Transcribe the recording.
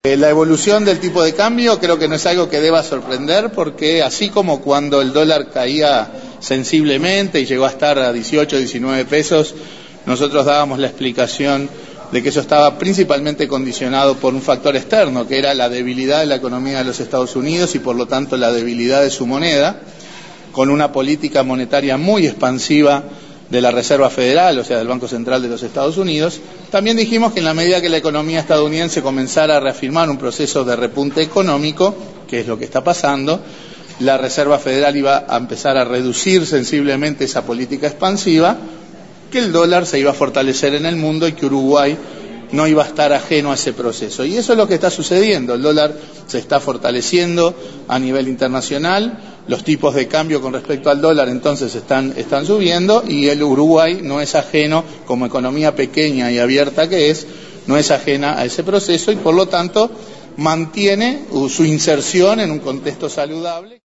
La evolución del tipo de cambio creo que no es algo que deba sorprender, porque así como cuando el dólar caía sensiblemente y llegó a estar a 18, 19 pesos, nosotros dábamos la explicación de que eso estaba principalmente condicionado por un factor externo, que era la debilidad de la economía de los Estados Unidos y por lo tanto la debilidad de su moneda, con una política monetaria muy expansiva de la Reserva Federal, o sea, del Banco Central de los Estados Unidos. También dijimos que en la medida que la economía estadounidense comenzara a reafirmar un proceso de repunte económico, que es lo que está pasando, la Reserva Federal iba a empezar a reducir sensiblemente esa política expansiva, que el dólar se iba a fortalecer en el mundo y que Uruguay no iba a estar ajeno a ese proceso. Y eso es lo que está sucediendo. El dólar se está fortaleciendo a nivel internacional, los tipos de cambio con respecto al dólar entonces están subiendo, y el Uruguay no es ajeno, como economía pequeña y abierta que es, no es ajena a ese proceso y por lo tanto mantiene su inserción en un contexto saludable.